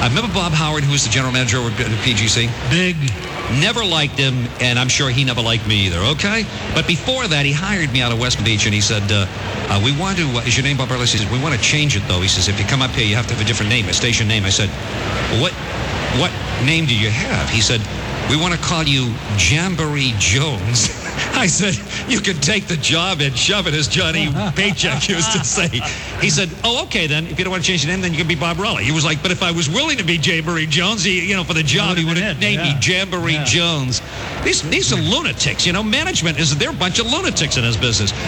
I remember Bob Howard, who was the general manager of PGC. Big. Never liked him, and I'm sure he never liked me either, okay? But before that, he hired me out of West Beach, and he said, we want to, is your name Bob Burleson? He said, we want to change it, though. He says, if you come up here, you have to have a different name, a station name. I said, what name do you have? He said, we want to call you Jamboree Jones. I said, you can take the job and shove it, as Johnny Paycheck used to say. He said, oh, okay, then. If you don't want to change your name, then you can be Bob Raleigh. He was like, but if I was willing to be Jamboree Jones, for the job, he would have named me Jamboree Jones. These are lunatics, Management they're a bunch of lunatics in this business.